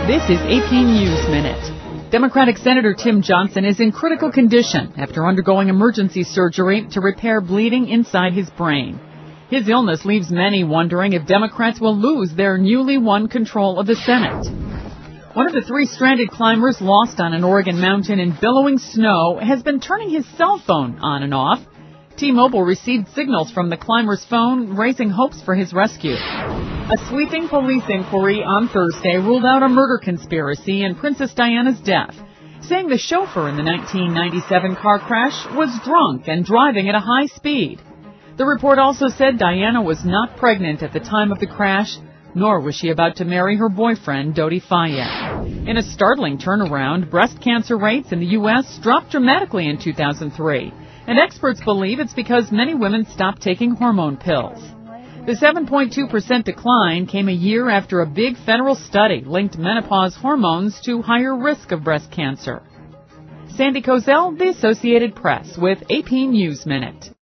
This is AP News Minute. Democratic Senator Tim Johnson is in critical condition after undergoing emergency surgery to repair bleeding inside his brain. His illness leaves many wondering if Democrats will lose their newly won control of the Senate. One of the three stranded climbers lost on an Oregon mountain in billowing snow has been turning his cell phone on and off. T-Mobile received signals from the climber's phone, raising hopes for his rescue. A sweeping police inquiry on Thursday ruled out a murder conspiracy in Princess Diana's death, saying the chauffeur in the 1997 car crash was drunk and driving at a high speed. The report also said Diana was not pregnant at the time of the crash, nor was she about to marry her boyfriend, Dodi Fayed. In a startling turnaround, breast cancer rates in the U.S. dropped dramatically in 2003, and experts believe it's because many women stopped taking hormone pills. The 7.2% decline came a year after a big federal study linked menopause hormones to higher risk of breast cancer. Sandy Kozel, The Associated Press, with AP News Minute.